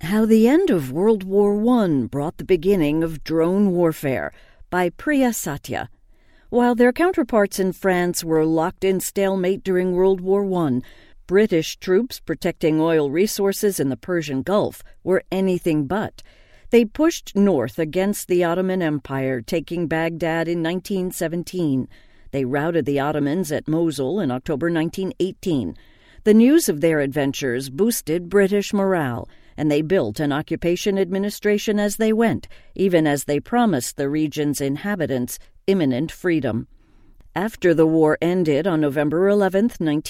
How the End of World War I Brought the Beginning of Drone Warfare by Priya Satya. While their counterparts in France were locked in stalemate during World War I, British troops protecting oil resources in the Persian Gulf were anything but. They pushed north against the Ottoman Empire, taking Baghdad in 1917. They routed the Ottomans at Mosul in October 1918. The news of their adventures boosted British morale, and they built an occupation administration as they went, even as they promised the region's inhabitants imminent freedom. After the war ended on November 11,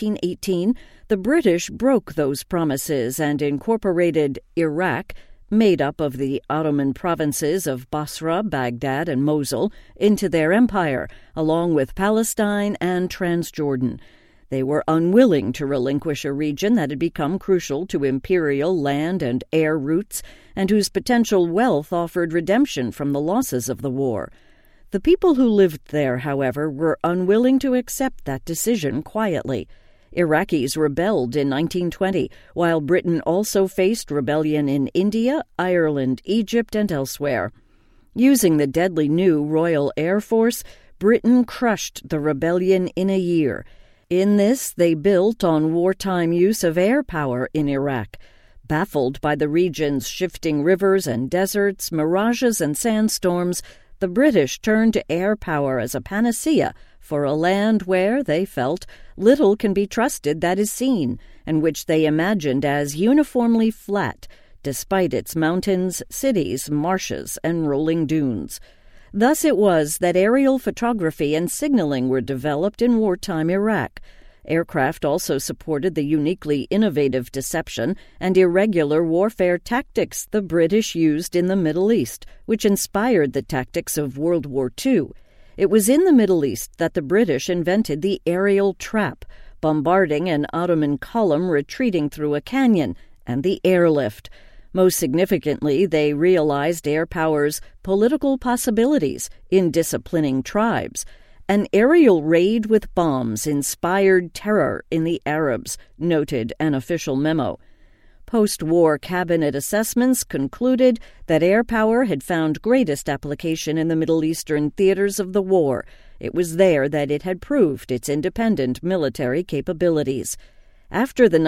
1918, the British broke those promises and incorporated Iraq, made up of the Ottoman provinces of Basra, Baghdad, and Mosul, into their empire, along with Palestine and Transjordan. They were unwilling to relinquish a region that had become crucial to imperial land and air routes, and whose potential wealth offered redemption from the losses of the war. The people who lived there, however, were unwilling to accept that decision quietly. Iraqis rebelled in 1920, while Britain also faced rebellion in India, Ireland, Egypt, and elsewhere. Using the deadly new Royal Air Force, Britain crushed the rebellion in a year. In this, they built on wartime use of air power in Iraq. Baffled by the region's shifting rivers and deserts, mirages and sandstorms, the British turned to air power as a panacea for a land where, they felt, little can be trusted that is seen, and which they imagined as uniformly flat, despite its mountains, cities, marshes, and rolling dunes. Thus it was that aerial photography and signaling were developed in wartime Iraq. Aircraft also supported the uniquely innovative deception and irregular warfare tactics the British used in the Middle East, which inspired the tactics of World War II. It was in the Middle East that the British invented the aerial trap, bombarding an Ottoman column retreating through a canyon, and the airlift. Most significantly, they realized air power's political possibilities in disciplining tribes. An aerial raid with bombs inspired terror in the Arabs, noted an official memo. Post-war cabinet assessments concluded that air power had found greatest application in the Middle Eastern theaters of the war. It was there that it had proved its independent military capabilities. After the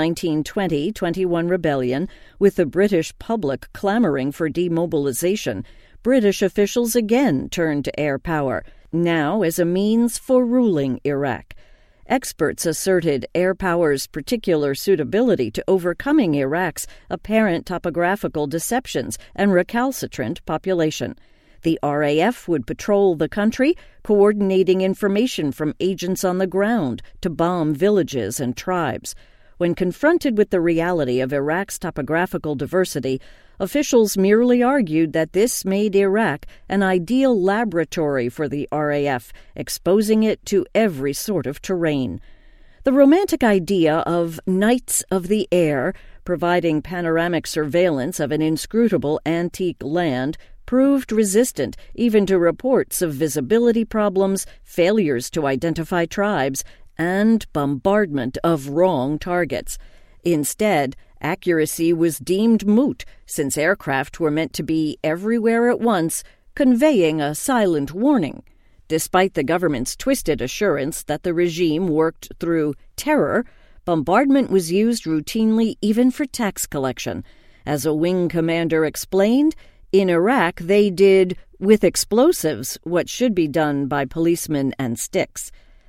1920-21 rebellion, with the British public clamoring for demobilization, British officials again turned to air power, now as a means for ruling Iraq. Experts asserted air power's particular suitability to overcoming Iraq's apparent topographical deceptions and recalcitrant population. The RAF would patrol the country, coordinating information from agents on the ground to bomb villages and tribes. When confronted with the reality of Iraq's topographical diversity, officials merely argued that this made Iraq an ideal laboratory for the RAF, exposing it to every sort of terrain. The romantic idea of Knights of the Air, providing panoramic surveillance of an inscrutable antique land, proved resistant even to reports of visibility problems, failures to identify tribes, and bombardment of wrong targets. Instead, accuracy was deemed moot, since aircraft were meant to be everywhere at once, conveying a silent warning. Despite the government's twisted assurance that the regime worked through terror, bombardment was used routinely even for tax collection. As a wing commander explained, in Iraq they did, with explosives, what should be done by policemen and sticks.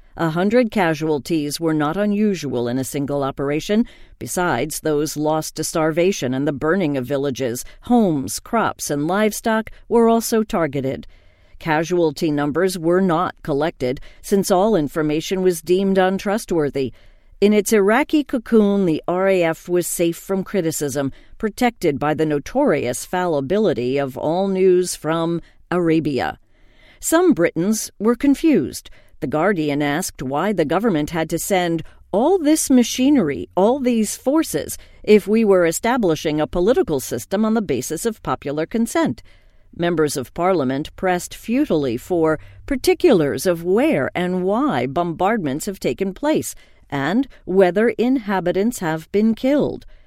100 casualties were not unusual in a single operation. Besides, those lost to starvation and the burning of villages, homes, crops, and livestock were also targeted. Casualty numbers were not collected, since all information was deemed untrustworthy. In its Iraqi cocoon, the RAF was safe from criticism, protected by the notorious fallibility of all news from Arabia. Some Britons were confused. The Guardian asked why the government had to send all this machinery, all these forces, if we were establishing a political system on the basis of popular consent. Members of Parliament pressed futilely for particulars of where and why bombardments have taken place, and whether inhabitants have been killed.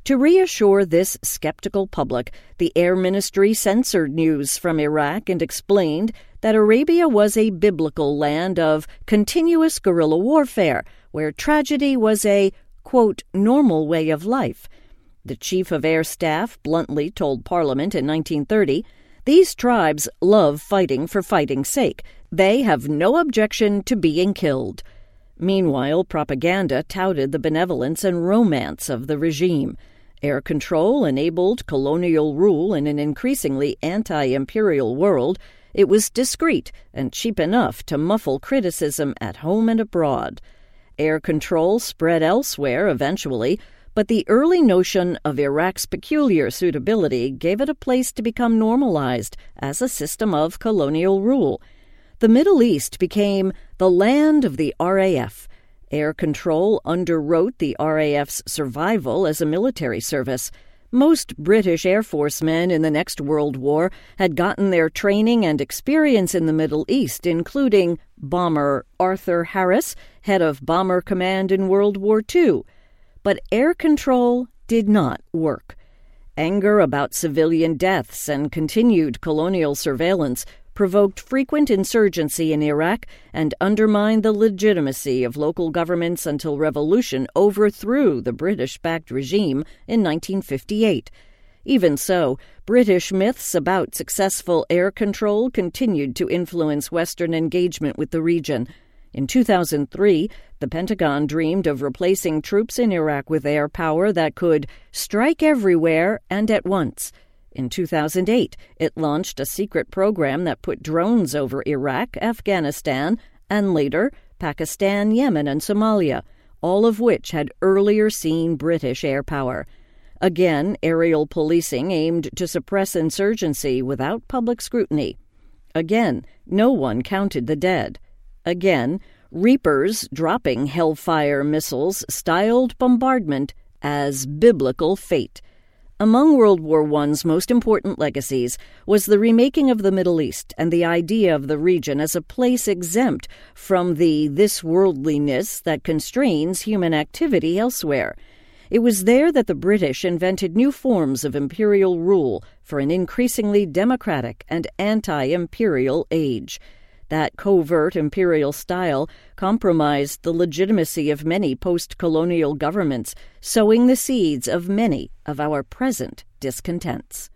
To reassure this skeptical public, the Air Ministry censored news from Iraq and explained that Arabia was a biblical land of continuous guerrilla warfare, where tragedy was a, quote, normal way of life. The Chief of Air Staff bluntly told Parliament in 1930, "These tribes love fighting for fighting's sake. They have no objection to being killed." Meanwhile, propaganda touted the benevolence and romance of the regime. Air control enabled colonial rule in an increasingly anti-imperial world. It was discreet and cheap enough to muffle criticism at home and abroad. Air control spread elsewhere eventually, but the early notion of Iraq's peculiar suitability gave it a place to become normalized as a system of colonial rule. The Middle East became the land of the RAF. Air control underwrote the RAF's survival as a military service. Most British Air Force men in the next World War had gotten their training and experience in the Middle East, including bomber Arthur Harris, head of Bomber Command in World War II. But air control did not work. Anger about civilian deaths and continued colonial surveillance provoked frequent insurgency in Iraq and undermined the legitimacy of local governments until revolution overthrew the British-backed regime in 1958. Even so, British myths about successful air control continued to influence Western engagement with the region. In 2003, the Pentagon dreamed of replacing troops in Iraq with air power that could strike everywhere and at once. In 2008, it launched a secret program that put drones over Iraq, Afghanistan, and later Pakistan, Yemen, and Somalia, all of which had earlier seen British air power. Again, aerial policing aimed to suppress insurgency without public scrutiny. Again, no one counted the dead. Again, Reapers dropping Hellfire missiles styled bombardment as biblical fate. Among World War I's most important legacies was the remaking of the Middle East and the idea of the region as a place exempt from the this-worldliness that constrains human activity elsewhere. It was there that the British invented new forms of imperial rule for an increasingly democratic and anti-imperial age. That covert imperial style compromised the legitimacy of many post-colonial governments, sowing the seeds of many of our present discontents.